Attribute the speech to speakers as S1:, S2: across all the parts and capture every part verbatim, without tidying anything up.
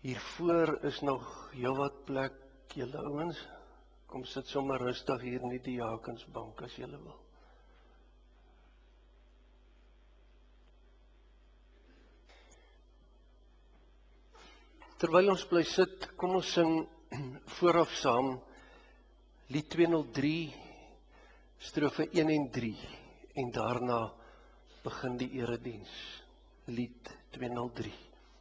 S1: Hiervoor is nog heelwat plek, julle ouens. Kom sit sommer rustig hier in die diakensbank as julle wil. Terwyl ons bly sit, kom ons sing vooraf saam lied tweehonderd drie, strofe een en drie, en daarna begin die erediens. Lied tweehonderd drie.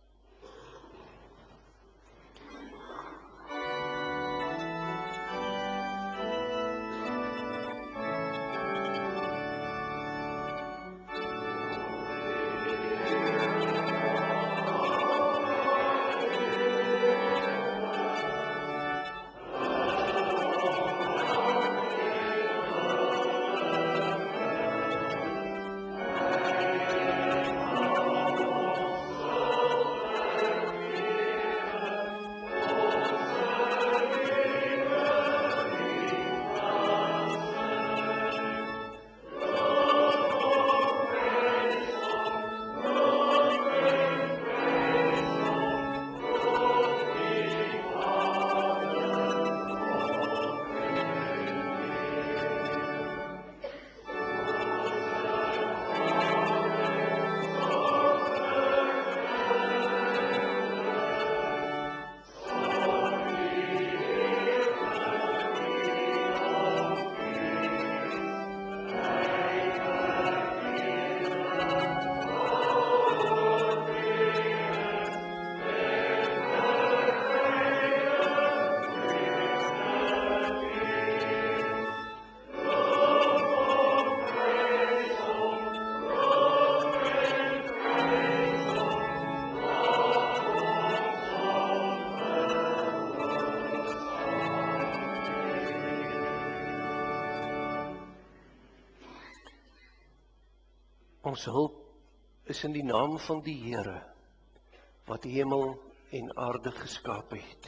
S1: Ons hulp is in die naam van die Here, wat hemel en aarde geskaap het.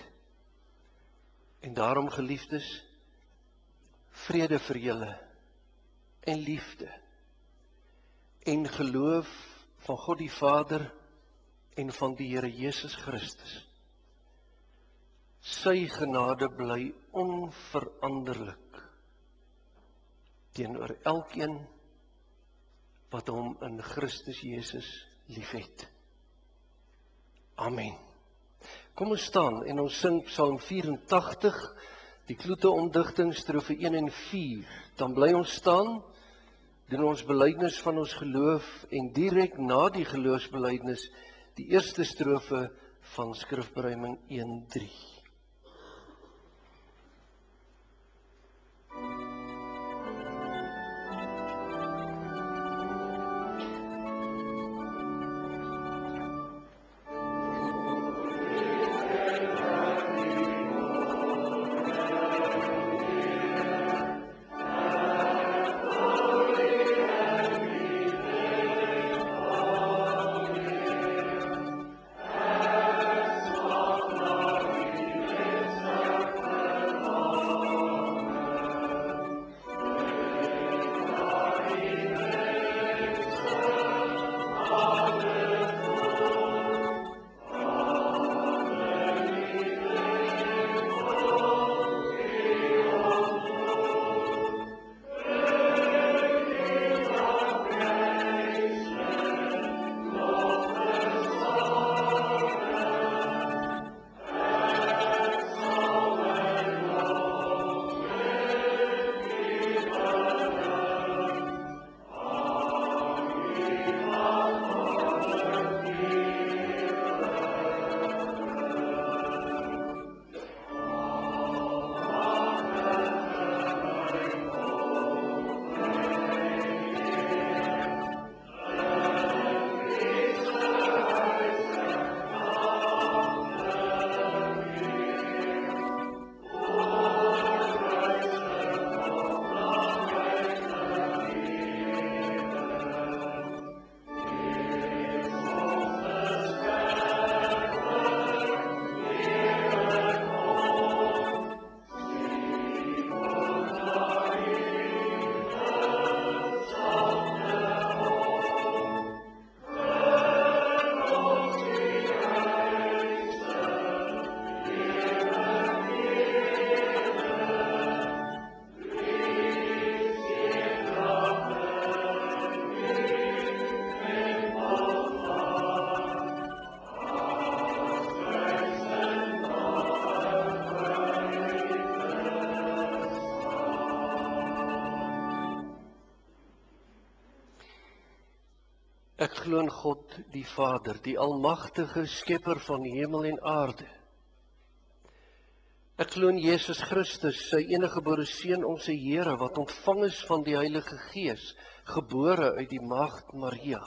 S1: En daarom, geliefdes, vrede vir julle, en liefde, en geloof van God die Vader, en van die Here Jesus Christus. Sy genade bly onveranderlik, teenoor elkeen, wat hom in Christus Jesus liefhet. Amen. Kom ons staan en ons sing Psalm vyerentagtig, die kloete omdigting, strofe een en vier. Dan bly ons staan, doen ons belydenis van ons geloof, en direk na die geloofsbelydenis, die eerste strofe van skrifberuiming een drie. Ek glo in God, die Vader, die almagtige skepper van die hemel en aarde. Ek glo in Jesus Christus, sy enige gebore seun, onze Here, wat ontvang is van die Heilige Gees, gebore uit die maagd Maria,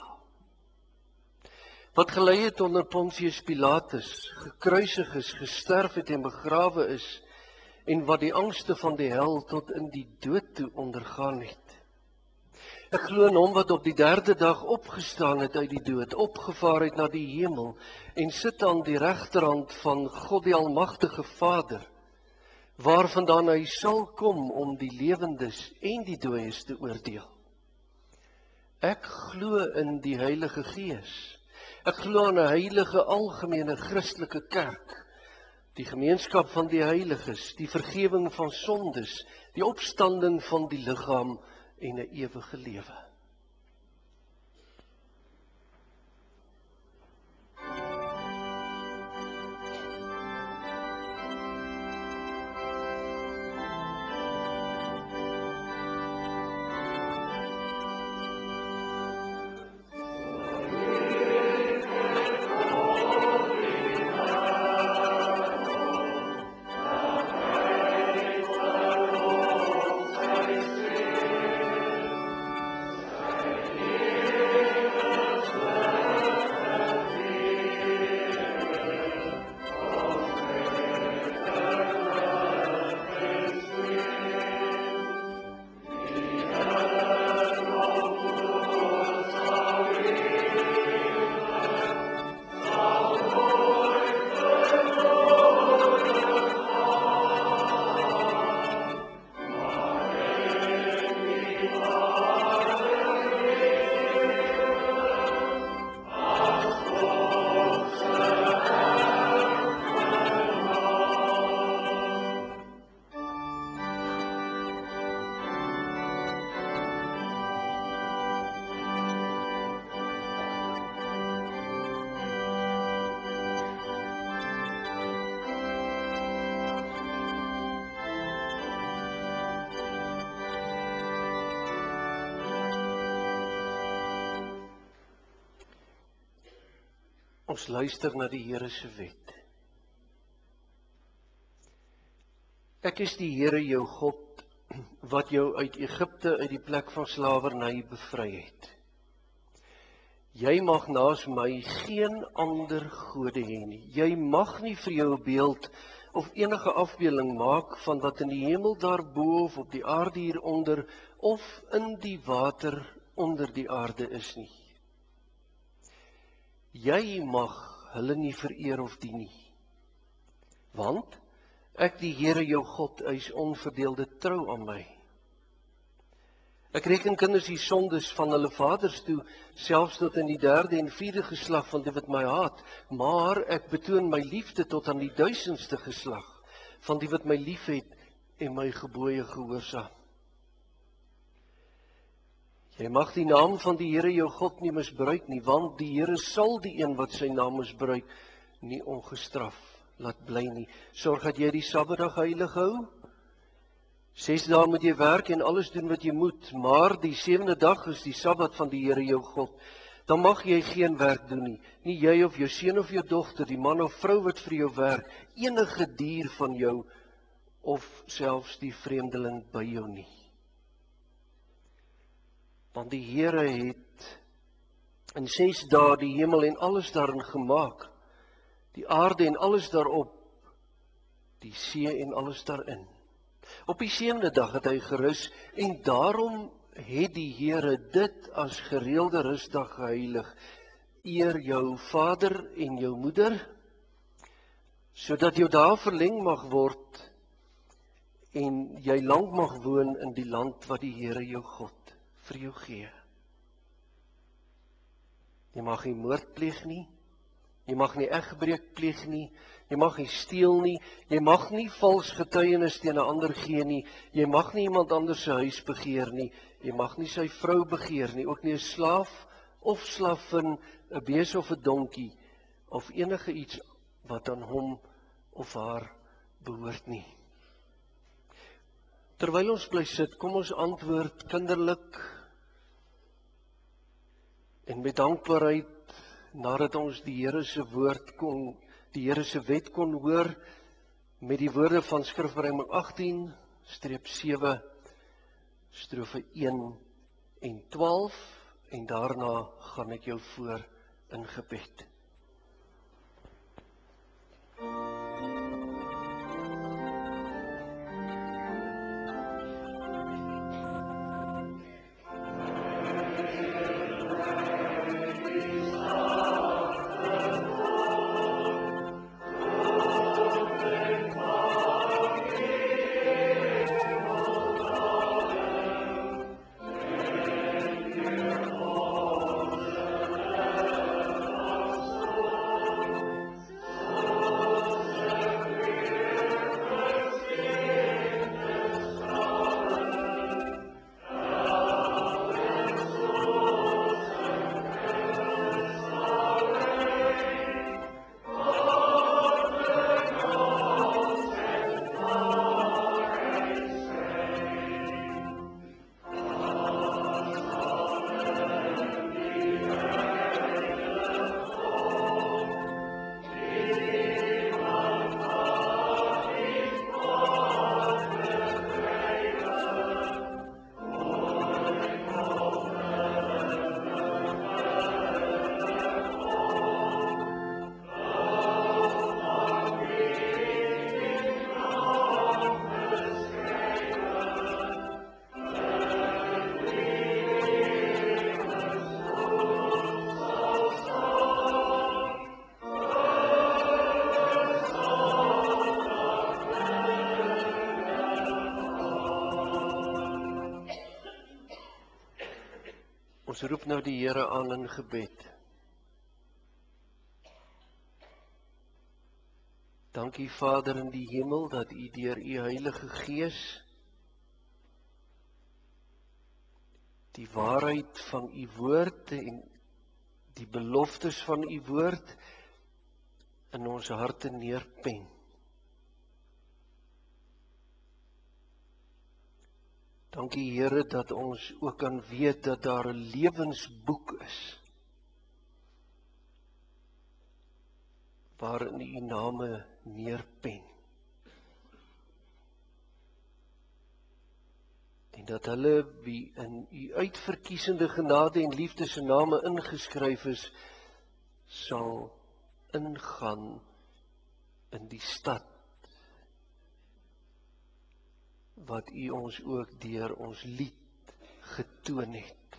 S1: wat gelei het onder Pontius Pilatus, gekruisig is, gesterf het en begrawe is, en wat die angste van die hel tot in die dood toe ondergaan het. Ek glo in hom wat op die derde dag opgestaan het uit die dood, opgevaar het na die hemel, en sit aan die regterhand van God die almagtige Vader, waarvandaan hy sal kom om die lewendes en die dooies te oordeel. Ek glo in die Heilige Gees. Ek glo aan 'n heilige algemene Christelike kerk, die gemeenskap van die heiliges, die vergewing van sondes, die opstanding van die liggaam en 'n ewige lewe. Ons luister na die Here se wet. Ek is die Here jou God, wat jou uit Egipte, uit die plek van slawerny bevry het. Jy mag naas my geen ander gode hê nie. Jy mag nie vir jou 'n beeld of enige afbeelding maak van wat in die hemel daarbo of op die aarde hieronder of in die water onder die aarde is nie. Jy mag hulle nie vereer of dien nie, want ek die Here jou God eis onverdeelde trou aan my. Ek reken kinders die sondes van hulle vaders toe, selfs tot in die derde en vierde geslag van die wat my haat, maar ek betoon my liefde tot aan die duisendste geslag van die wat my liefhet en my gebooie gehoorsaam. Jy mag die naam van die Here jou God nie misbruik nie, want die Here sal die een wat sy naam misbruik nie ongestraf laat bly nie. Sorg dat jy die Sabbatdag heilig hou. Ses dae moet jy werk en alles doen wat jy moet, maar die sewende dag is die Sabbat van die Here jou God. Dan mag jy geen werk doen nie, nie jy of jou seun of jou dogter, die man of vrou wat vir jou werk, enige dier van jou of selfs die vreemdeling by jou nie. Want die Here het in ses dae die hemel en alles daarin gemaak, die aarde en alles daarop, die see en alles daarin. Op die sewende dag het hy gerus en daarom het die Here dit as gereelde rusdag geheilig. Eer jou vader en jou moeder, sodat jou dae verleng mag word en jy lank mag woon in die land wat die Here jou God vir jou gee. Jy mag nie moord pleeg nie, jy mag nie egbreek pleeg nie, jy mag nie steel nie, jy mag nie vals getuienis teen 'n ander gee nie, jy mag nie iemand anders se huis begeer nie, jy mag nie sy vrou begeer nie, ook nie 'n slaaf of slaafin, 'n bees of 'n donkie, of enige iets wat aan hom of haar behoort nie. Terwyl ons bly sit, kom ons antwoord kinderlik En met dankbaarheid, nadat ons die Here se woord kon, die Here se wet kon hoor, met die woorde van Skrifverwysing agttien, streep sewe, strofe een en twaalf, en daarna gaan ek jou voor in gebed. Ons roep nou die Here aan in gebed. Dankie Vader in die hemel, dat U deur U Heilige Gees die waarheid van U woord en die beloftes van U woord in ons harte neerpen. Dankie Here dat ons ook kan weet dat daar 'n lewensboek is waarin U name neerpen. En dat hulle wie in U uitverkiesende genade en liefde se name ingeskryf is, sal ingaan in die stad wat U ons ook deur ons lied getoon het.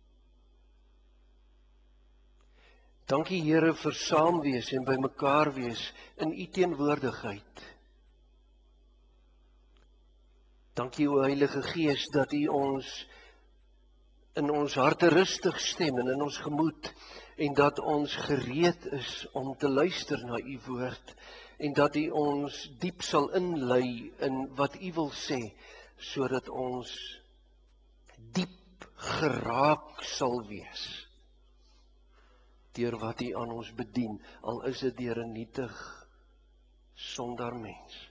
S1: Dankie Here vir saam wees en by mekaar wees in U teenwoordigheid. Dankie o Heilige Gees dat U ons in ons harte rustig stem en in ons gemoed en dat ons gereed is om te luister na U woord en dat U ons diep sal inlei in wat U wil sê, sodat ons diep geraak sal wees deur wat U aan ons bedien, al is dit deur 'n nietig sondaar mens.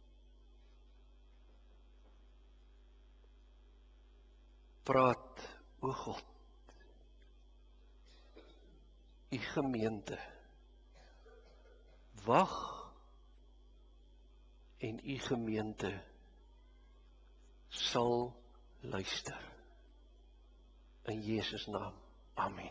S1: Praat, o God, U gemeente, wag en U gemeente sal luister. In Jesus naam, amen.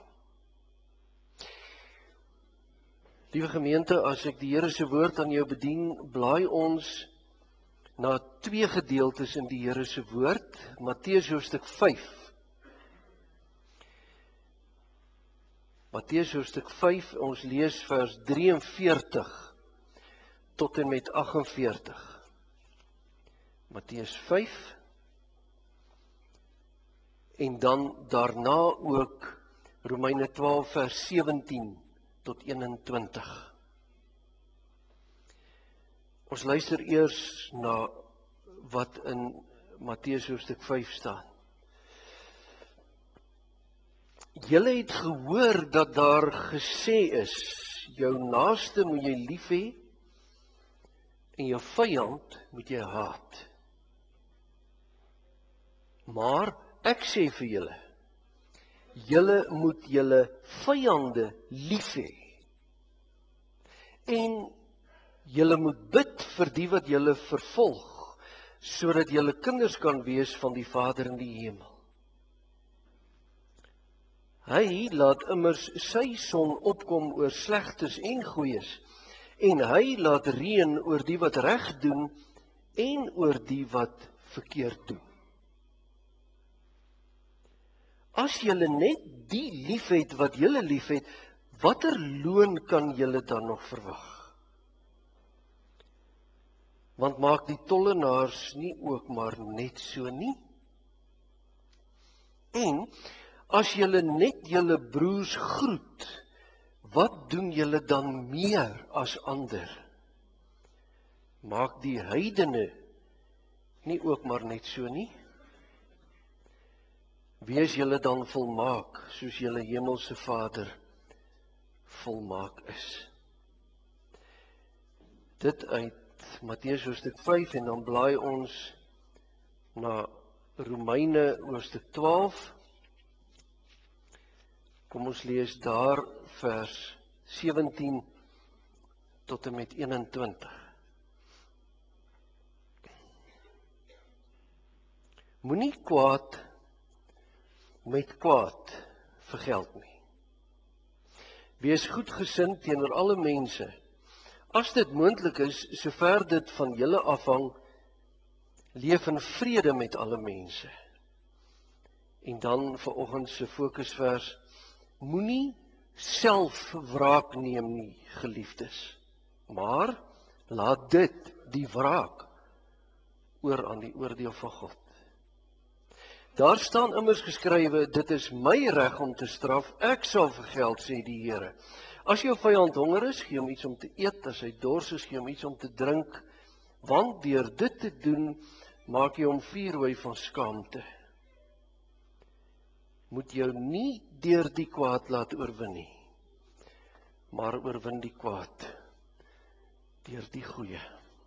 S1: Liewe gemeente, as ek die Here se woord aan jou bedien, blaai ons na twee gedeeltes in die Here se woord, Matteus hoofstuk vyf. Matteus hoofstuk vyf, ons lees vers drieënveertig tot en met agt en veertig. Matteus vyf, en dan daarna ook Romeine twaalf vers sewentien tot eenentwintig. Ons luister eers na wat in Matteus hoofstuk vyf staan. Julle het gehoor dat daar gesê is, jou naaste moet jy lief hê en jou vyand moet jy haat. Maar ek sê vir julle, julle moet julle vyande lief hê. En julle moet bid vir die wat julle vervolg, sodat julle kinders kan wees van die Vader in die hemel. Hy laat immers sy son opkom oor slegtes en goeies, en hy laat reën oor die wat reg doen en oor die wat verkeerd doen. As julle net die liefhet wat julle liefhet, watter loon kan julle dan nog verwag? Want maak die tollenaars nie ook maar net so nie? En as julle net julle broers groet, wat doen julle dan meer as ander? Maak die heidene nie ook maar net so nie? Wees julle dan volmaak, soos julle hemelse Vader volmaak is. Dit uit Matteus hoofstuk vyf, en dan blaai ons na Romeine hoofstuk twaalf. Kom ons lees daar vers sewentien tot en met eenentwintig. Moenie kwaad met kwaad vergeld nie. Wees goedgesind teenoor alle mense, as dit moontlik is, sover dit van julle afhang, leef in vrede met alle mense. En dan vanoggend se fokusvers, moenie self wraak neem nie, geliefdes, maar laat dit, die wraak, oor aan die oordeel van God. Daar staan immers geskrywe, dit is my reg om te straf, ek sal vergeld, sê die Here. As jou vyand honger is, gee hom iets om te eet, as hy dors is, gee hom iets om te drink, want deur dit te doen, maak jy hom vuurwy van skaamte. Moet jou nie deur die kwaad laat oorwin nie, maar oorwin die kwaad deur die goeie.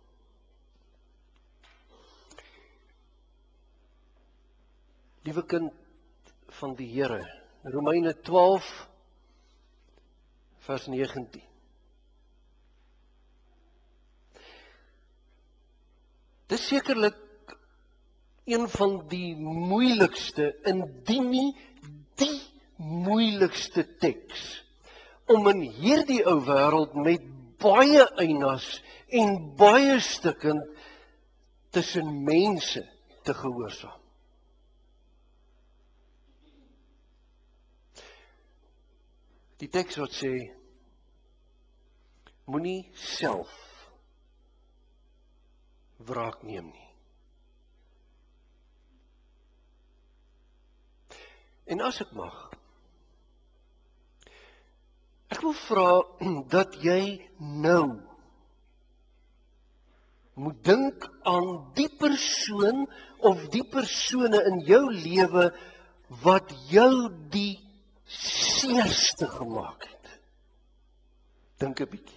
S1: Liewe kind van die Here, Romeine twaalf, vers negentien. Dis sekerlik een van die moeilikste, indien nie die moeilikste teks, om in hierdie ou wêreld met baie eienaars en baie stukkend tussen mense te gehoorsaam. Die teks wat sê, moenie self wraak neem nie. En as ek mag, ek wil vra dat jy nou moet dink aan die persoon of die persone in jou lewe wat jou die seerste gemaak het. Dink 'n bietjie.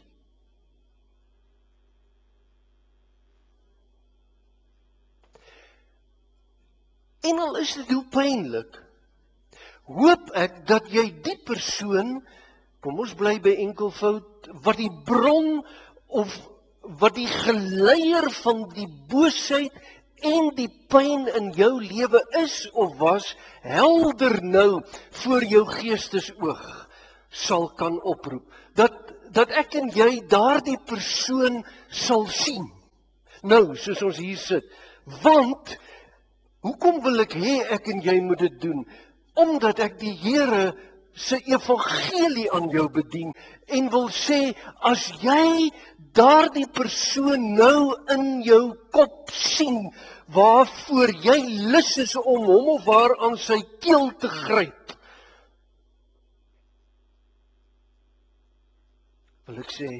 S1: En al is dit hoe pynlik, hoop ek dat jy die persoon, kom ons bly by enkelvoud, wat die bron of wat die geleier van die boosheid en die pyn in jou lewe is of was, helder nou voor jou geestesoog sal kan oproep. Dat, dat ek en jy daardie persoon sal sien. Nou, soos ons hier sit. Want, hoekom wil ek hê ek en jy moet dit doen? Omdat ek die Here se evangelie aan jou bedien en wil sê, as jy daardie persoon nou in jou kop sien, waarvoor jy lus is om hom of haar aan sy keel te gryp, wil ek sê,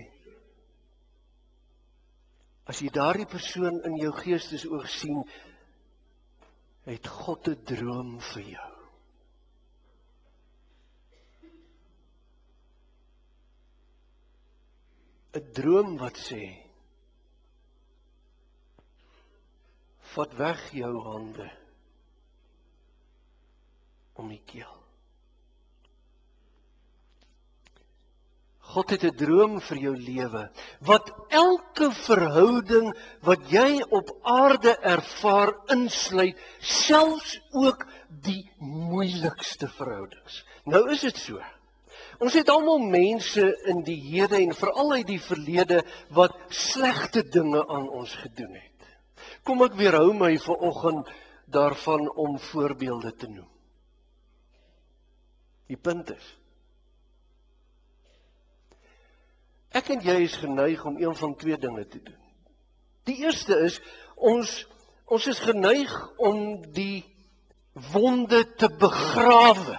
S1: as jy daardie persoon in jou geestesoog sien, het God 'n droom vir jou. 'n droom wat sê, vat weg jou hande om die keel. God het 'n droom vir jou lewe, wat elke verhouding wat jy op aarde ervaar insluit, selfs ook die moeilikste verhoudings. Nou is dit so. Ons het almal mense in die hede en veral uit die verlede wat slegte dinge aan ons gedoen het. Kom ek weerhou my vanoggend daarvan om voorbeelde te noem. Die punt is, ek en jy is geneig om een van twee dinge te doen. Die eerste is, ons, ons is geneig om die wonde te begrawe.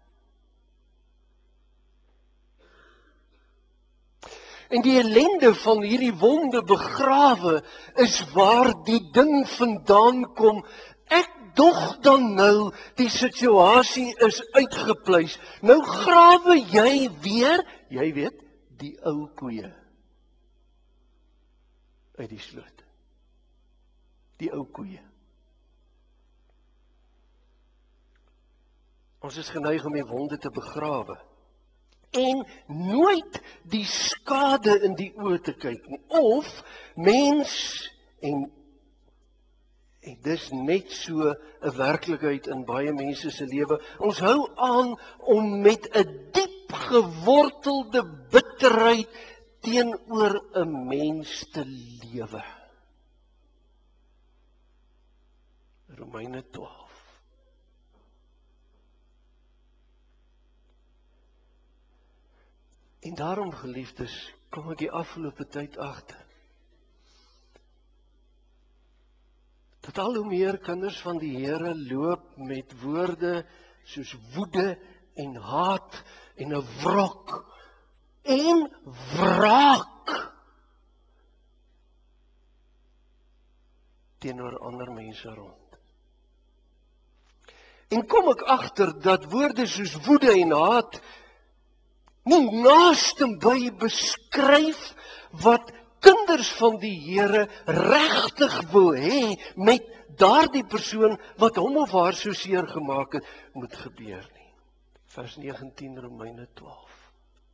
S1: En die ellende van hierdie wonde begrawe is waar die ding vandaan kom. Ek dog dan nou, die situasie is uitgepleis. Nou grawe jy weer, jy weet, die ou koeie uit die sloot. Die ou koeie. Ons is geneig om die wonde te begrawe. En nooit die skade in die oë te kyk nie. Of mens, en, en dis net so 'n werklikheid in baie mense se lewe, ons hou aan om met 'n diep gewortelde bitterheid teenoor 'n mens te lewe. Romeine twaalf. En daarom, geliefdes, kom ek die afgelope tyd agter, dat al hoe meer kinders van die Here loop met woorde soos woede en haat en 'n wrok en wraak teenoor ander mense rond. En kom ek agter dat woorde soos woede en haat nie naastenby beskryf wat kinders van die Here regtig wil hê met daardie persoon wat hom of haar so seer gemaak het, moet gebeur nie. Vers negentien, Romeine twaalf.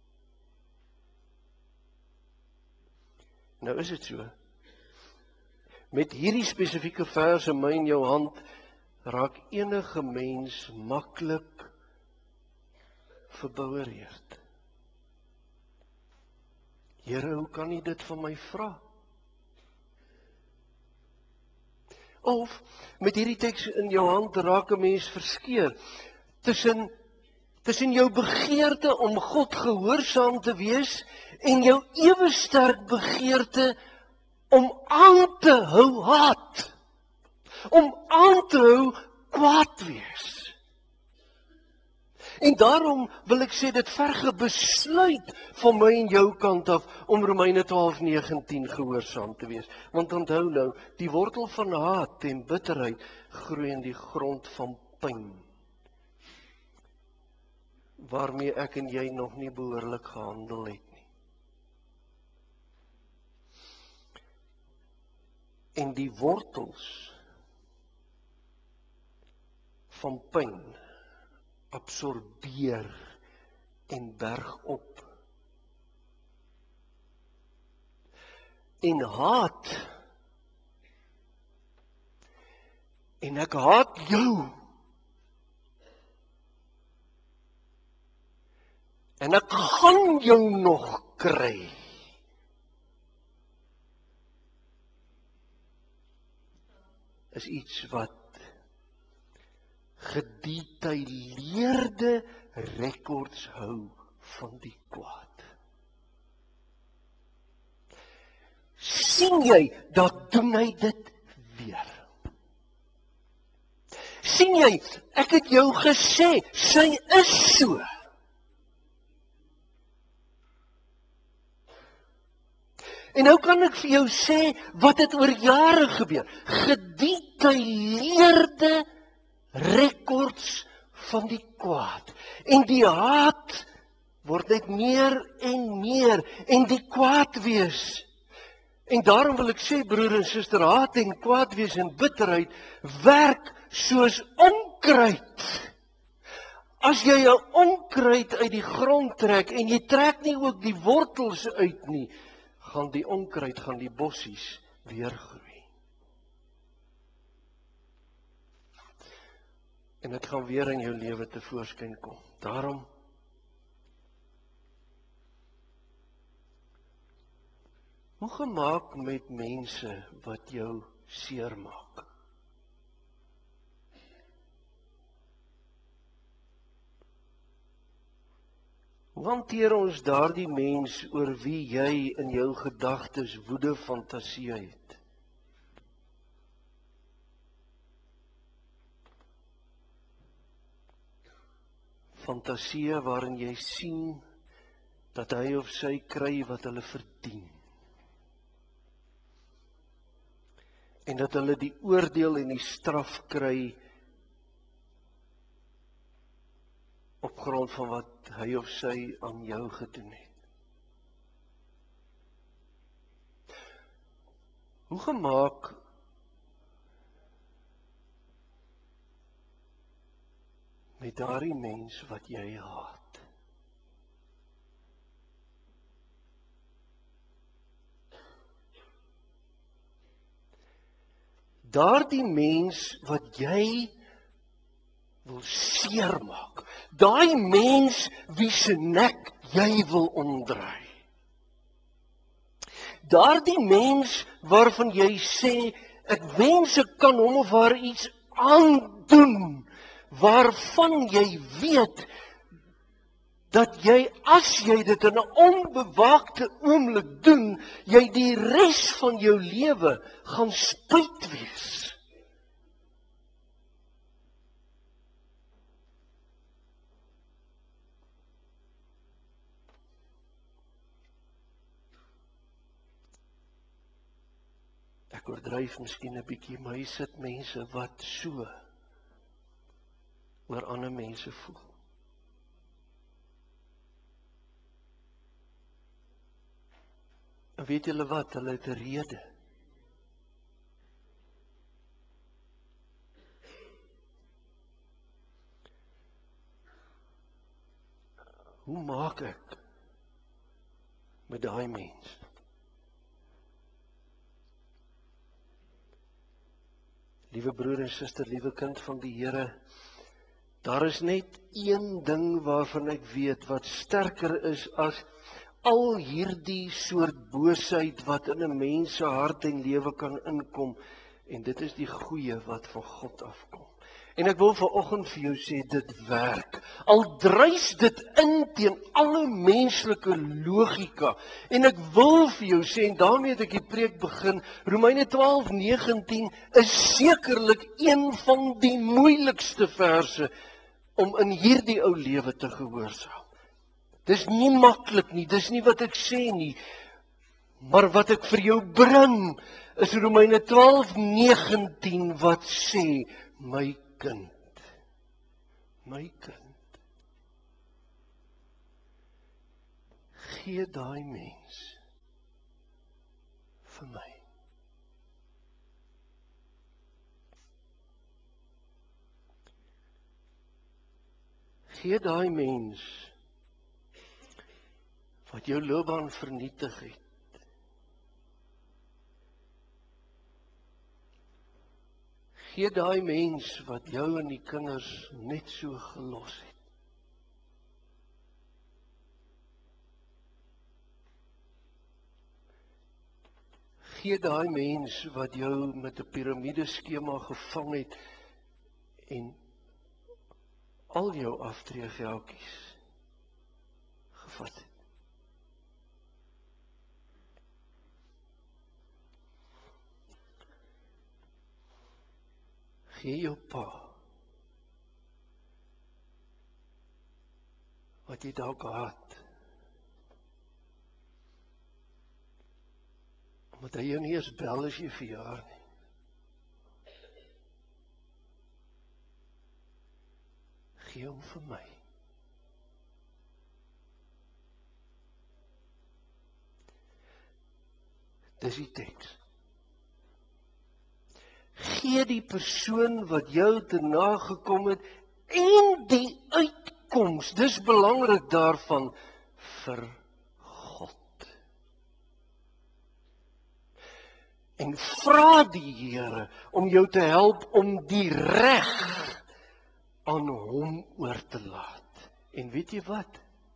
S1: Nou is dit so. Met hierdie spesifieke vers in my en jou hand raak enige mens maklik verboureerd. Here, hoe kan U dit van my vra? Of, met hierdie teks in jou hand raak 'n mens verskeer tussen, tussen jou begeerte om God gehoorsaam te wees en jou ewe sterk begeerte om aan te hou haat, om aan te hou kwaad wees. En daarom wil ek sê, dit verg 'n besluit van my en jou kant af om Romeine twaalf negentien gehoorsaam te wees. Want onthou nou, die wortel van haat en bitterheid groei in die grond van pyn, waarmee ek en jy nog nie behoorlik gehandel het nie. En die wortels van pyn absorbeer en berg op. En haat, en ek haat jou, en ek gaan jou nog kry, is iets wat gedetailleerde rekords hou van die kwaad. Sien jy, dat doen hy dit weer. Sien jy, ek het jou gesê, sy is so. En nou kan ek vir jou sê, wat het oor jare gebeur. Gedetailleerde rekords van die kwaad. En die haat word net meer en meer. En die kwaad wees. En daarom wil ek sê, broer en suster, haat en kwaad wees en bitterheid werk soos onkruid. As jy 'n onkruid uit die grond trek en jy trek nie ook die wortels uit nie, gaan die onkruid, gaan die bossies weer groei. En dit gaan weer in jou lewe tevoorskyn kom. Daarom hoe gemaak met mense wat jou seermaak? Hoe hanteer ons daardie mens oor wie jy in jou gedagtes woede fantasie het? Fantasie waarin jy sien dat hy of sy kry wat hulle verdien. En dat hulle die oordeel en die straf kry op grond van wat hy of sy aan jou gedoen het. Hoe gemaak met daardie mens wat jy haat? Daardie mens wat jy wil seermaak, daai mens wie se nek jy wil omdraai. Daardie mens waarvan jy sê, ek wens ek kan hom of haar iets aandoen, waarvan jy weet, dat jy, as jy dit in 'n onbewaakte oomblik doen, jy die res van jou lewe gaan spyt wees. Ek oordryf miskien 'n bietjie, maar hier sit mense wat so oor ander mense voel. En weet julle wat, hulle het 'n rede. Hoe maak ek met daai mens? Liewe broer en suster, liewe kind van die Here, daar is net een ding waarvan ek weet wat sterker is as al hierdie soort boosheid wat in 'n mens se hart en lewe kan inkom, en dit is die goeie wat van God afkom. En ek wil vanoggend vir jou sê, dit werk. Al dryf dit in teen alle menslike logika. En ek wil vir jou sê, en daarmee het ek die preek begin, Romeine twaalf negentien is sekerlik een van die moeilikste verse om in hierdie ou lewe te gehoorsaam. Dis nie maklik nie, dis nie wat ek sê nie, maar wat ek vir jou bring, is Romeine twaalf negentien wat sê, my kind, my kind, gee daai mens vir my. Gee daai mens wat jou loopbaan vernietig het. Gee daai mens wat jou en die kinders net so gelos het. Gee daai mens wat jou met 'n piramideskema gevang het en al jou aftreegeldjies gevat het. Gee jou pa wat jy dalk haat, omdat hy jou nie eens bel as jy verjaar nie. Gee hom vir my. Dis die teks. Gee die persoon wat jou te nagekom het en die uit toekoms, dis belangrik daarvan vir God. En vra die Here om jou te help om die reg aan hom oor te laat. En weet jy wat?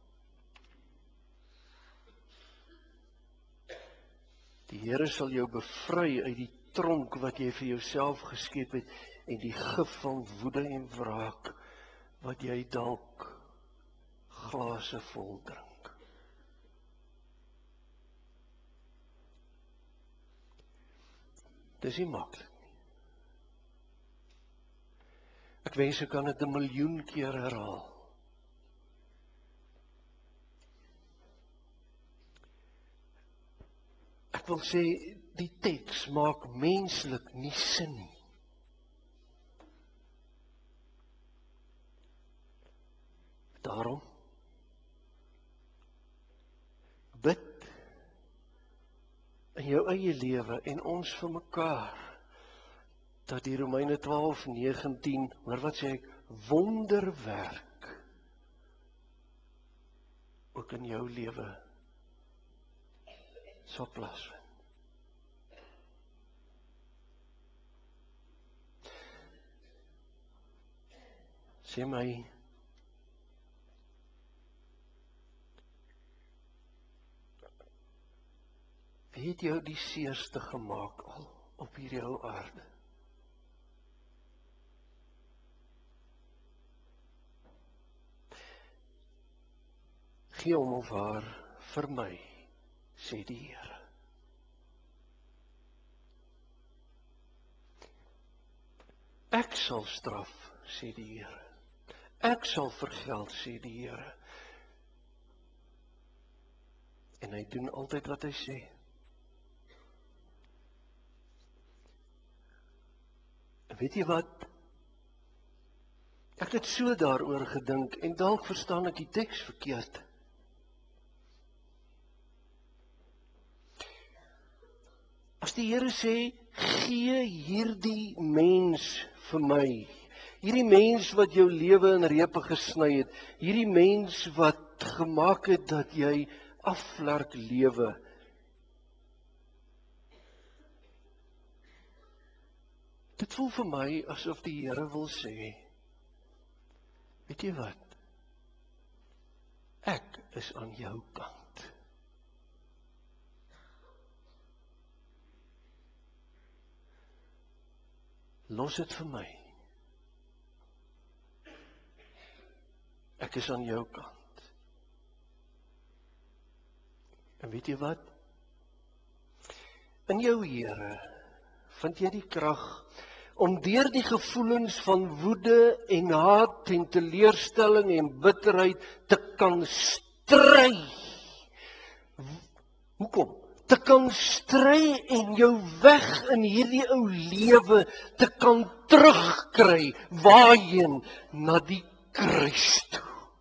S1: Die Here sal jou bevry uit die tronk wat jy vir jouself geskep het en die gif van woede en wraak wat jy dalk glase vol drink. Dis nie maklik nie. Ek wens ek kan dit 'n miljoen keer herhaal. Ek wil sê, die teks maak menslik nie sin nie. Daarom, bid in jou eie lewe en ons vir mekaar, dat die Romeine twaalf negentien, hoor wat sê ek, wonderwerk, ook in jou lewe, sal plaasvind. Sê my, wie het jou die seerste gemaak al op hierdie ou aarde? Gee hom of haar vir my, sê die Here. Ek sal straf, sê die Here. Ek sal vergeld, sê die Here. En hy doen altyd wat hy sê. En weet jy wat? Ek het so daaroor gedink en dalk verstaan ek die teks verkeerd. As die Here sê, gee hierdie mens vir my, hierdie mens wat jou lewe in repe gesny het, hierdie mens wat gemaak het dat jy afvlerk lewe, dit voel vir my asof die Here wil sê, weet jy wat, ek is aan jou kant. Los dit vir my. Ek is aan jou kant. En weet jy wat? In jou Here vind jy die krag om deur die gevoelens van woede en haat en teleurstelling en bitterheid te kan stry. Hoekom? Te kan stry en jou weg in hierdie ou lewe te kan terugkry, waarheen? Na die kruis toe.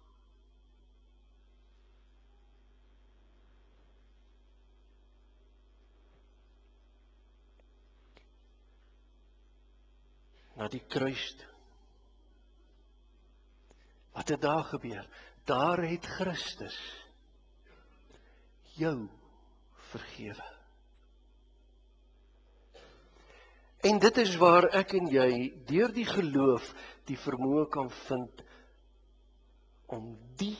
S1: Na die kruis toe. Wat het daar gebeur? Daar het Christus jou vergewe. En dit is waar ek en jy deur die geloof die vermoë kan vind om die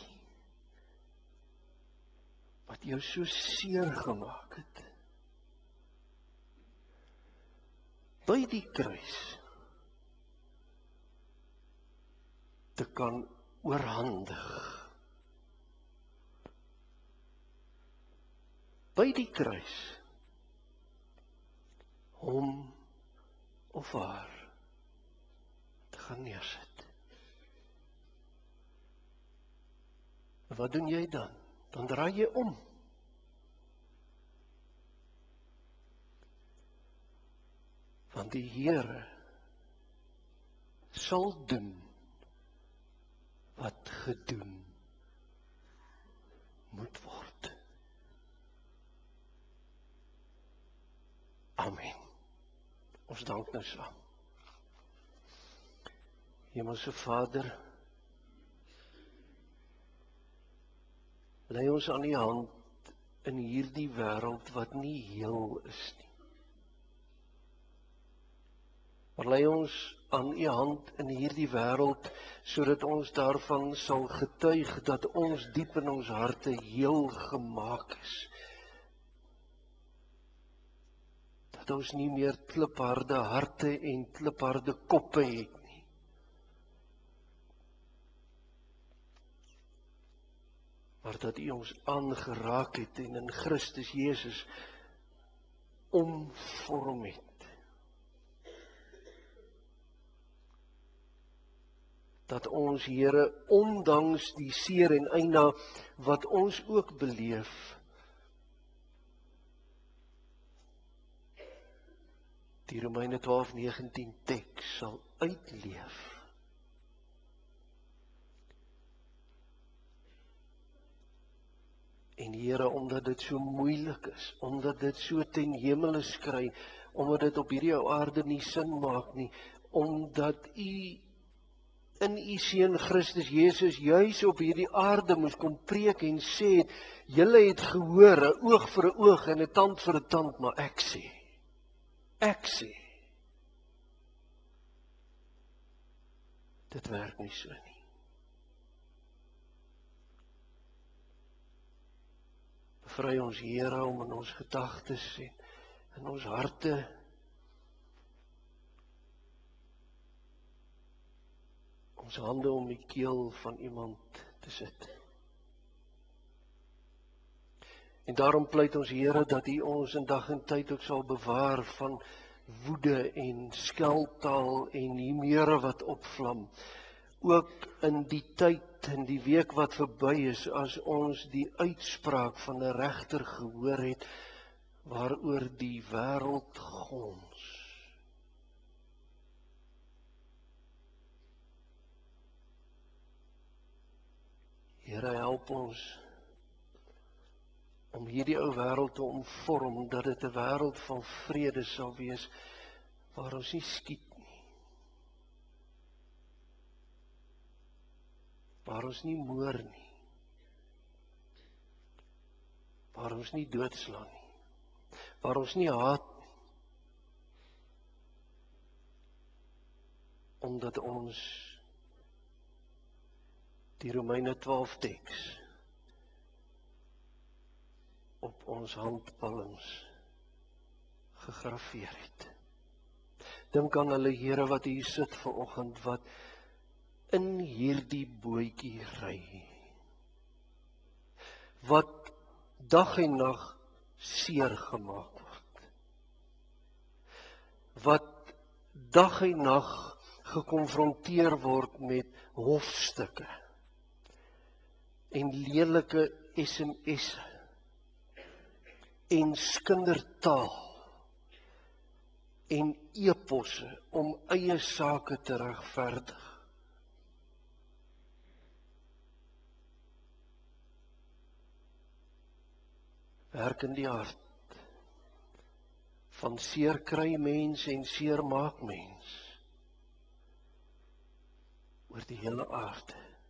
S1: wat jou so seer gemaak het, by die kruis te kan oorhandig. By die kruis hom of haar te gaan neersit. En wat doen jy dan? Dan draai jy om. Want die Here sal doen wat gedoen moet word. Amen. Ons dank nou saam. Hemelse Vader, Lei ons aan U hand in hierdie wêreld wat nie heel is nie. Maar lei ons aan U hand in hierdie wêreld, sodat ons daarvan sal getuig dat ons diep in ons harte heel gemaak is. Dat ons nie meer klipharde harte en klipharde koppe het nie. Maar dat U ons aangeraak het en in Christus Jesus omvorm het. Dat ons, Here, ondanks die seer en eina wat ons ook beleef, die Romeine twaalf negentien teks sal uitleef. En Here, omdat dit so moeilik is, omdat dit so ten hemele skry, omdat dit op hierdie ou aarde nie sin maak nie, omdat U in U Seun Christus Jesus juis op hierdie aarde moes kom preek en sê, julle het gehoor, 'n oog vir 'n oog en 'n tand vir 'n tand, maar ek sê, ek sê, dit werk nie so nie. Bevry ons, Here, om in ons gedagtes en in ons harte ons hande om die keel van iemand te sit. En daarom pleit ons, Here, dat U ons in dag en tyd ook sal bewaar van woede en skeltaal en die meure wat opvlam. Ook in die tyd, in die week wat verby is, as ons die uitspraak van 'n regter gehoor het, waaroor die wêreld gons. Here, help ons om hierdie ou wêreld te omvorm, dat dit 'n wêreld van vrede sal wees, waar ons nie skiet nie, waar ons nie moor nie, waar ons nie doodslaan nie, waar ons nie haat nie, omdat ons die Romeine twaalf teks op ons handpalms gegraveer het. Dink aan hulle, Here, wat hier sit vanoggend, wat in hierdie bootjie ry, wat dag en nag seer gemaak word, wat dag en nag gekonfronteer word met hofstukke en lelike S M S'e en skindertaal en e-posse om eie sake te regverdig. Werk in die hart van seer kry mens en seer maak mens oor die hele aarde.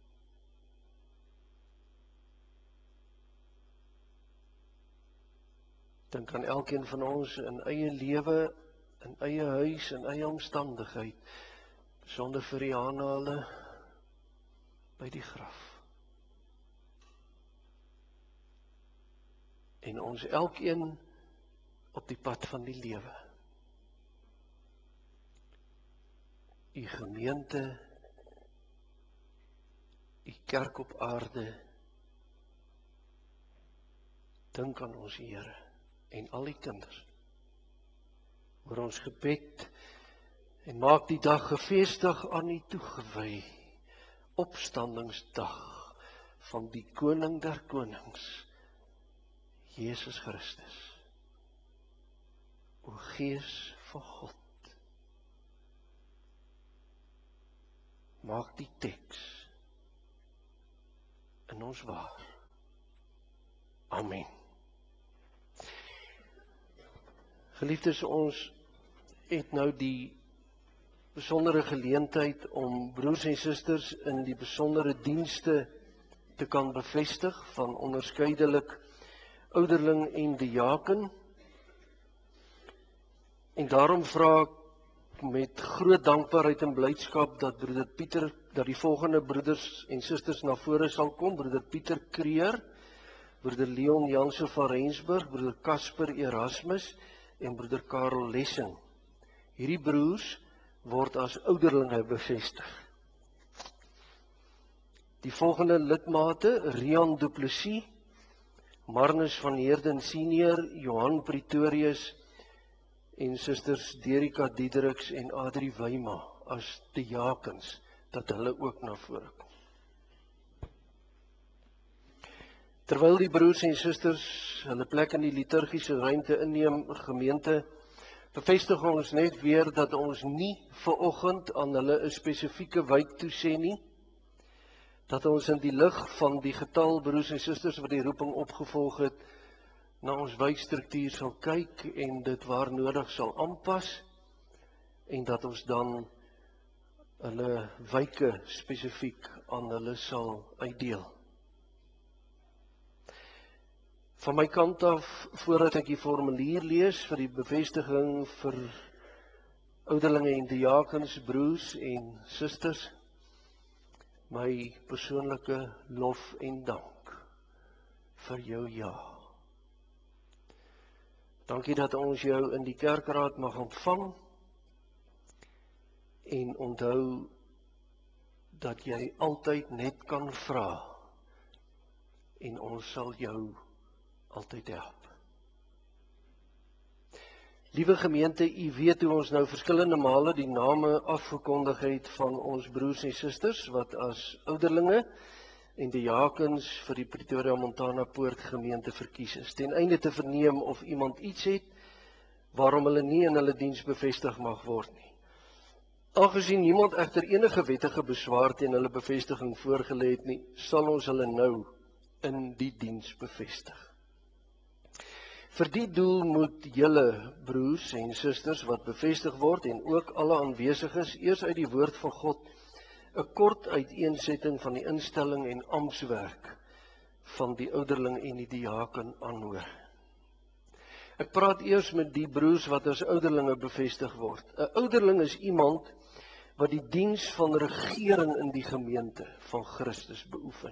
S1: Dink aan elkeen van ons in eie lewe, in eie huis, in eie omstandigheid, sonder vir die aanhale by die graf. En ons elkeen op die pad van die lewe. U gemeente, U kerk op aarde, dink aan ons Here en al die kinders. Hoor ons gebed en maak die dag gefeestig aan U toegewy, opstandingsdag van die koning der konings, Jesus Christus. O Gees van God, maak die teks in ons waar. Amen. Geliefdes, ons het nou die besondere geleentheid om broers en susters in die besondere dienste te kan bevestig van onderskeidelik ouderling en diaken. En daarom vra ek met groot dankbaarheid en blydskap dat broeder Pieter, dat die volgende broeders en susters na vore sal kom, broeder Pieter Kreer, broeder Leon Jansen van Rensburg, broeder Casper Erasmus en broeder Karel Lessing. Hierdie broers word as ouderlinge bevestig. Die volgende lidmate, Rian Du Plessis, Marnus van Heerden senior, Johan Pretorius en susters Derika Diederiks en Adrie Wyma as diakens, dat hulle ook na vore kom. Terwyl die broers en susters hulle plek in die liturgiese ruimte inneem, gemeente, bevestig ons net weer dat ons nie vanoggend aan hulle 'n spesifieke wijk toesê nie, dat ons in die lig van die getal broers en susters wat die roeping opgevolg het, na ons wijkstruktuur sal kyk en dit waar nodig sal aanpas, en dat ons dan hulle wijke spesifiek aan hulle sal uitdeel. Van my kant af, voordat ek die formulier lees vir die bevestiging vir ouderlinge en diakens, broers en susters, my persoonlike lof en dank vir jou ja. Dankie dat ons jou in die kerkraad mag ontvang en onthou dat jy altyd net kan vra en ons sal jou altyd help. Liewe gemeente, u weet hoe ons nou verskillende male die name afgekondig het van ons broers en susters wat as ouderlinge en diakens vir die Pretoria Montana Poort gemeente verkies is, ten einde te verneem of iemand iets het waarom hulle nie in hulle diens bevestig mag word nie. Aangesien niemand egter enige wettige beswaar teen hulle bevestiging voorgelê het nie, sal ons hulle nou in die diens bevestig. Vir die doel moet julle broers en susters wat bevestig word en ook alle aanwesiges eers uit die woord van God 'n kort uiteensetting van die instelling en amptswerk van die ouderling en die diaken aanhoor. Ek praat eers met die broers wat as ouderlinge bevestig word. 'n Ouderling is iemand wat die diens van regering in die gemeente van Christus beoefen.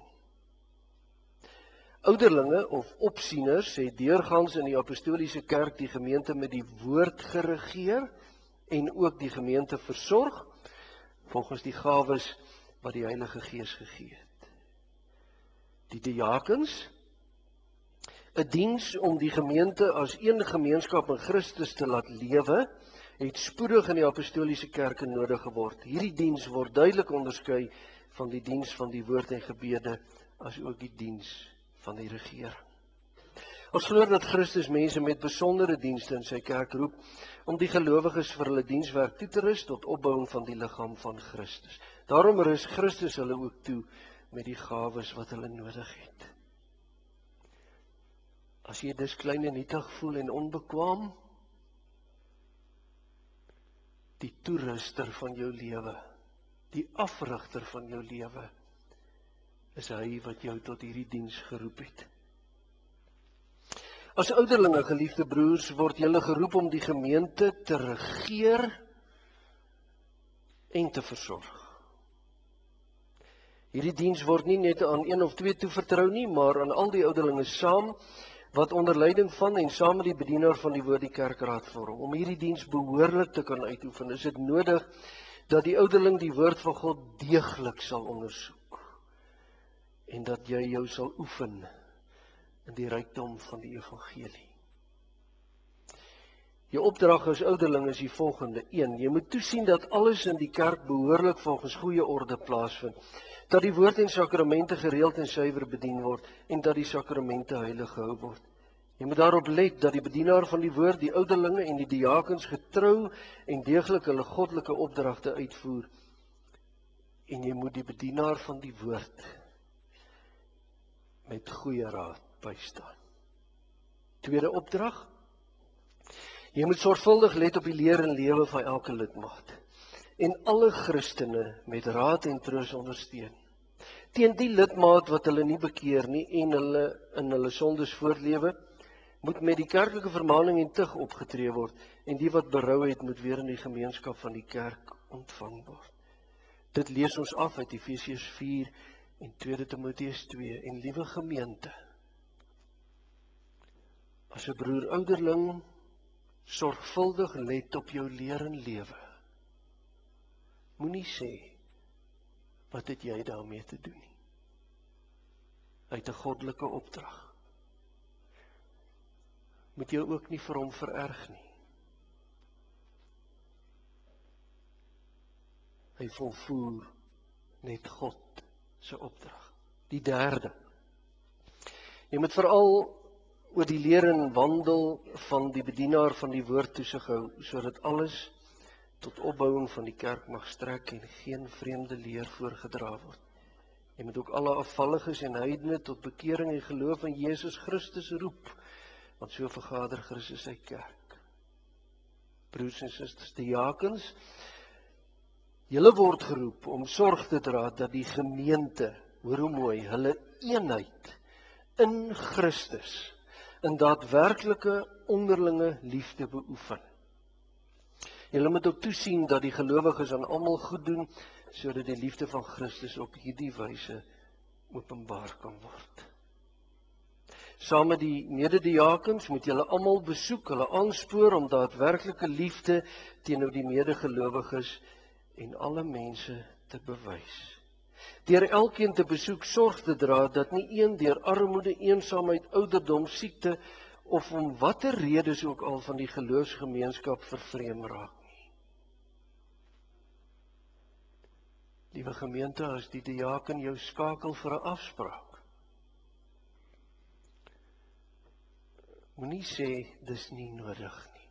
S1: Ouderlinge of opsieners het deurgangs in die apostoliese kerk die gemeente met die woord geregeer en ook die gemeente versorg volgens die gawes wat die Heilige Gees gegee het. Die diakens, 'n diens om die gemeente as een gemeenskap in Christus te laat lewe, het spoedig in die apostoliese kerke nodig geword. Hierdie diens word duidelik onderskei van die diens van die woord en gebede, as ook die diens van die regering. Ons glo dat Christus mense met besondere dienste in sy kerk roep om die gelowiges vir hulle dienswerk toe te rus tot opbouing van die liggaam van Christus. Daarom rus Christus hulle ook toe met die gawes wat hulle nodig het. As jy dus klein en nietig voel en onbekwaam, die toeruster van jou lewe, die afrigter van jou lewe, is hy wat jou tot hierdie diens geroep het. As ouderlinge, geliefde broers, word julle geroep om die gemeente te regeer en te versorg. Hierdie diens word nie net aan een of twee toevertrou nie, maar aan al die ouderlinge saam, wat onder leiding van en saam met die bedienaar van die woord die kerkraad vorm. Om hierdie diens behoorlik te kan uitoefen, is dit nodig dat die ouderling die woord van God deeglik sal ondersoek en dat jy jou sal oefen in die rykdom van die evangelie. Jou opdrag as ouderling is die volgende. een. Jy moet toesien dat alles in die kerk behoorlik volgens goeie orde plaasvind, dat die woord en sakramente gereeld en suiwer bedien word en dat die sakramente heilig gehou word. Jy moet daarop let dat die bedienaar van die woord, die ouderlinge en die diakens getrou en deeglik hulle goddelike opdragte uitvoer. En jy moet die bedienaar van die woord met goeie raad bystaan. Tweede opdrag. Jy moet sorgvuldig let op die leer en lewe van elke lidmaat en alle Christene met raad en troos ondersteun. teen die lidmaat wat hulle nie bekeer nie en hulle in hulle sondes voortlewe, moet met die kerklike vermaning en tug opgetree word, en die wat berou het, moet weer in die gemeenskap van die kerk ontvang word. Dit lees ons af uit Efesiërs vier en tweede Timoteus twee, en liewe gemeente, as 'n broer ouderling sorgvuldig let op jou leer en lewe, moenie sê, wat het jy daarmee te doen nie? Uit 'n goddelike opdrag. Moet jou ook nie vir hom vererg nie. Hy volvoer net God se opdrag. Die derde. Jy moet veral oor die leer en wandel van die bedienaar van die woord toesig hou, sodat alles tot opbouing van die kerk mag strek en geen vreemde leer voorgedra word. Jy moet ook alle afvalliges en heidene tot bekering en geloof in Jesus Christus roep, want so vergader Christus sy kerk. Broers en susters, diakens, julle word geroep om sorg te dra dat die gemeente, hoor hoe mooi, hulle eenheid in Christus, in daadwerklike onderlinge liefde beoefen. Julle moet ook toesien dat die gelowiges aan almal goed doen, sodat die liefde van Christus op hierdie wyse openbaar kan word. Saam met die medediakens moet julle almal besoek, hulle aanspoor om daadwerklike liefde teenoor die medegelowiges en alle mense te bewys. Deur elkeen te besoek sorg te dra dat nie een deur armoede, eensaamheid, ouderdom, siekte of om watter redes ook al van die geloofsgemeenskap vervreem raak nie. Liewe gemeente, as die diaken jou skakel vir 'n afspraak, moenie sê dis nie nodig nie.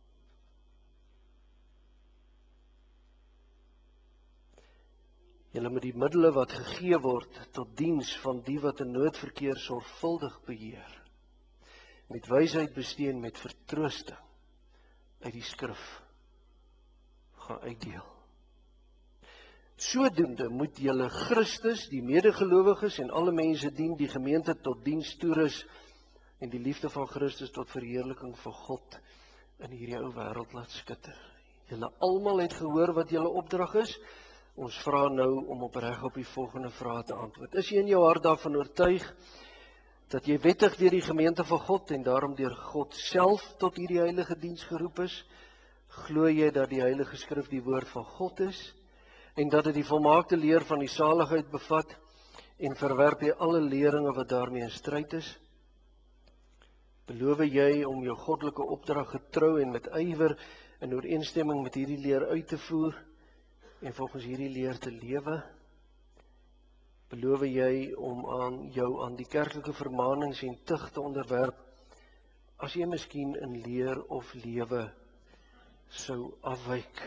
S1: Julle moet die middele wat gegee word tot diens van die wat in nood verkeer sorgvuldig beheer, met wysheid bestee en met vertroosting uit die skrif gaan uitdeel. Sodoende moet julle Christus, die medegelowiges en alle mense dien, die gemeente tot diens toerus en die liefde van Christus tot verheerliking van God in hierdie ou wêreld laat skitter. Julle almal het gehoor wat julle opdrag is. Ons vra nou om opreg op die volgende vrae te antwoord. Is jy in jou hart daarvan oortuig dat jy wettig deur die gemeente van God en daarom deur God self tot hierdie heilige diens geroep is? Glo jy dat die Heilige Skrif die woord van God is en dat dit die volmaakte leer van die saligheid bevat en verwerp jy alle leringe wat daarmee in stryd is? Beloof jy om jou goddelike opdrag getrou en met ywer in ooreenstemming met hierdie leer uit te voer en volgens hierdie leer te lewe? Beloof jy om aan jou aan die kerklike vermaanings en tug te onderwerp as jy miskien in leer of lewe sou afwyk?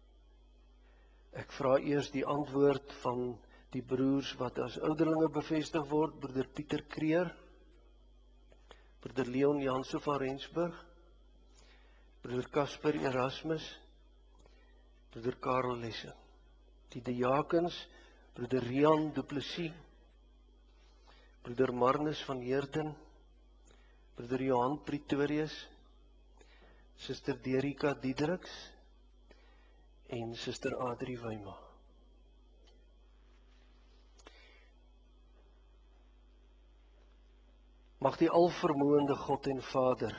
S1: Ek vra eers die antwoord van die broers wat as ouderlinge bevestig word, broeder Pieter Kreer, broeder Leon Jansen van Rensburg, broeder Kasper Erasmus, broeder Karel Lessing. Die diakens, broeder Rian Du Plessis, broeder Marnus van Heerden, broeder Johan Pretorius, suster Derika Diedriks en suster Adrie Wyma. Mag die alvermoënde God en Vader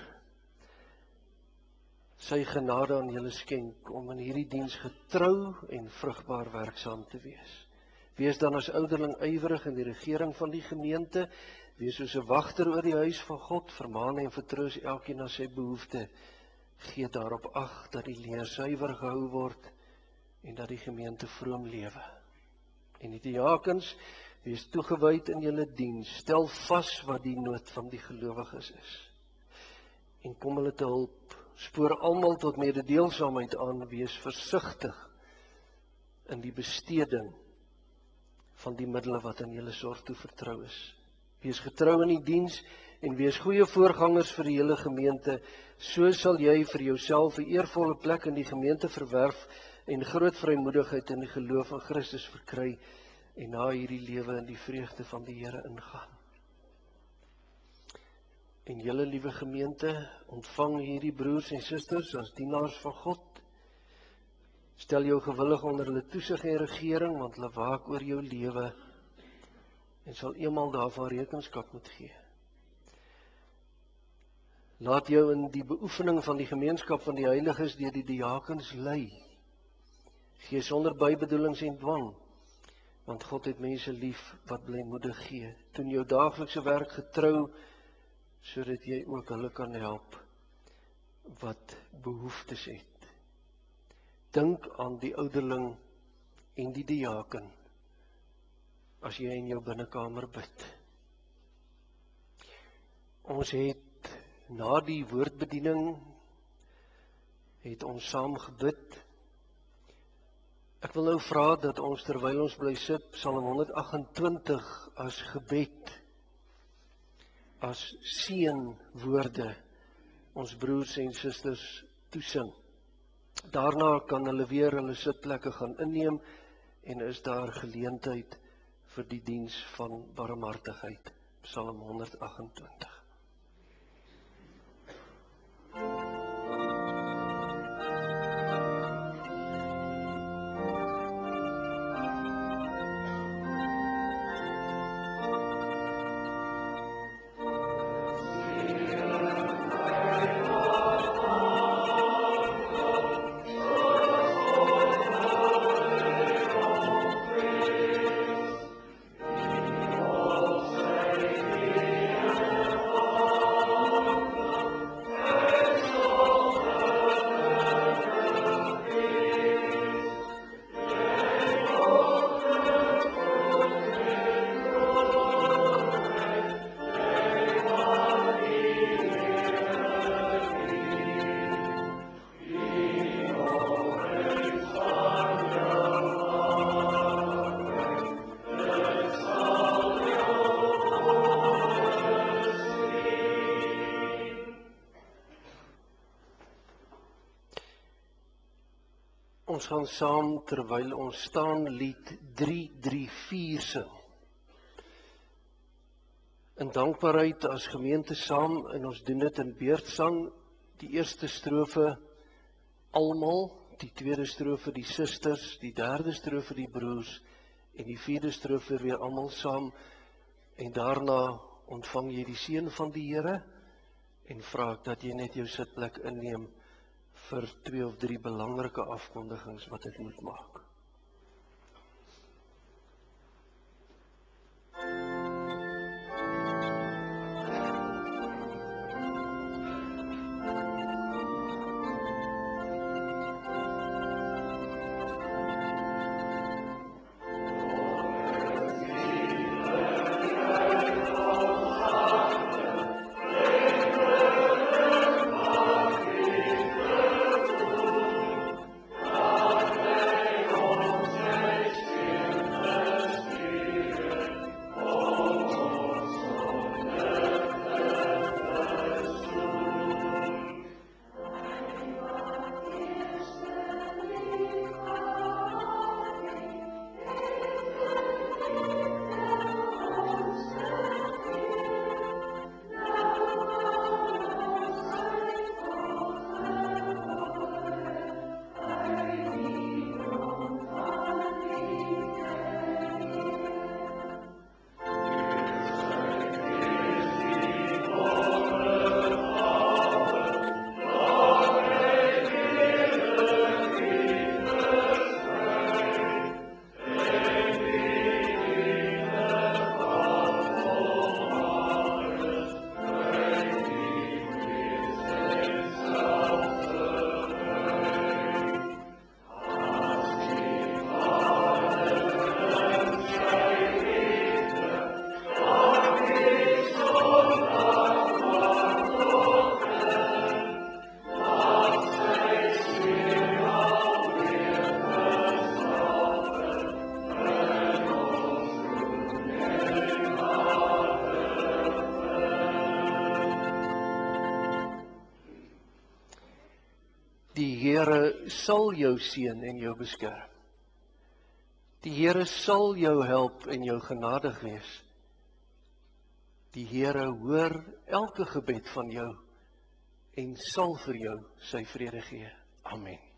S1: sy genade aan julle skenk om in hierdie diens getrou en vrugbaar werksaam te wees. Wees dan as ouderling ywerig in die regering van die gemeente, wees soos 'n wagter oor die huis van God, vermaan en vertroos elkeen na sy behoefte. Gee daarop ag dat die leer suiwer gehou word en dat die gemeente vroom lewe. En die diakens, wees toegewyd in julle diens, stel vas wat die nood van die gelowiges is. En kom hulle te hulp, spoor almal tot mededeelsaamheid aan, wees versigtig in die besteding van die middele wat aan julle sorg toe vertrou is. Wees getrou in die diens en wees goeie voorgangers vir die hele gemeente, so sal jy vir jouself 'n eervolle plek in die gemeente verwerf en groot vrymoedigheid in die geloof in Christus verkry en na hierdie lewe in die vreugde van die Here ingaan. En julle liewe gemeente, ontvang hierdie broers en susters as dienaars van God. Stel jou gewillig onder hulle toesig en regering, want hulle waak oor jou lewe en sal eenmaal daarvan rekenskap moet gee. Laat jou in die beoefening van die gemeenskap van die heiliges deur die diakens lei. Gee sonder bybedoelings en dwang, want God het mense lief wat blymoedig gee. Doen jou daaglikse werk getrou, sodat jy ook hulle kan help wat behoeftes het. Dink aan die ouderling en die diaken as jy in jou binnekamer bid. Ons het na die woordbediening het ons saam gebid. Ek wil nou vra dat ons terwyl ons bly sit Psalm honderd agt en twintig as gebed, as seënwoorde ons broers en susters toesing. Daarna kan hulle weer hulle sitplekke gaan inneem en is daar geleentheid vir die diens van barmhartigheid. Psalm honderd agt en twintig. Ons gaan saam terwyl ons staan lied drie drie vier sing. In dankbaarheid as gemeente saam, en ons doen dit in beurtsang, die eerste strofe almal, die tweede strofe die susters, die derde strofe die broers en die vierde strofe weer almal saam, en daarna ontvang jy die seën van die Here en vra ek dat jy net jou sitplek inneem vir twee of drie belangrike afkondigings wat ek moet maak. Die Here sal jou seën en jou beskerm. Die Here sal jou help en jou genadig wees. Die Here hoor elke gebed van jou en sal vir jou sy vrede gee. Amen.